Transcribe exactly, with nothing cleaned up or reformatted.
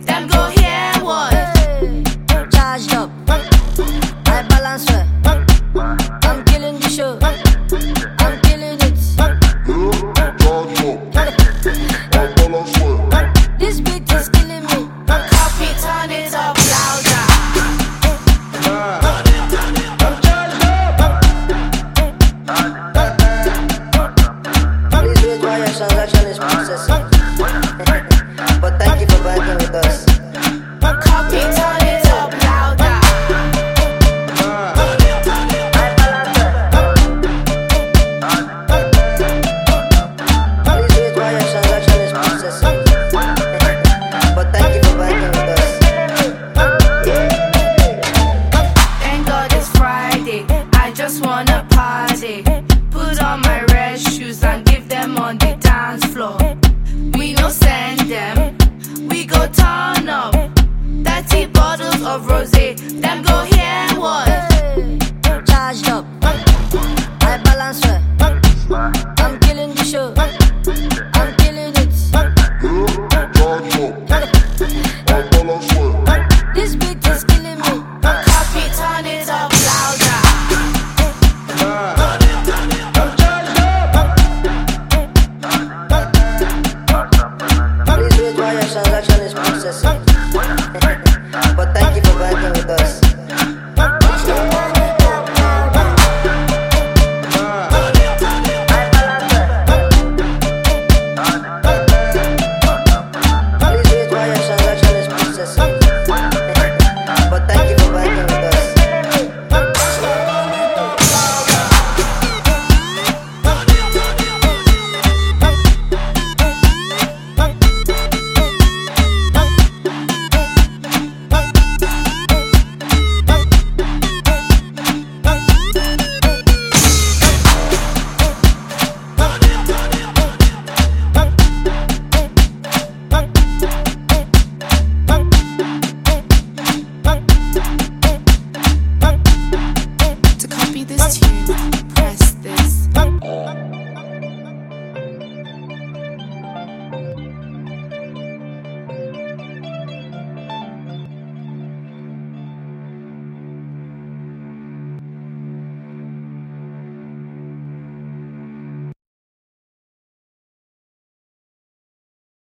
them go hear what? Charged up, I balance well. I'm killing the show, I'm killing it. This beat is killing me. Copy, turn it up louder. Please wait while your transaction is processing. But thank you for banking with us. Copy, turn it up louder. Please wait while your transaction is processing. But thank you for banking with us. Thank God it's Friday. I just wanna party. Put on my red shoes and give them on the dance floor. We no send them, we go turn up. Thirty bottles of rosé, them go hear what? Charged up, I balance well. I'm killing the show, I'm killing it. This beat is killing me. Copy, turn it up louder. Please wait while your transaction is processing. But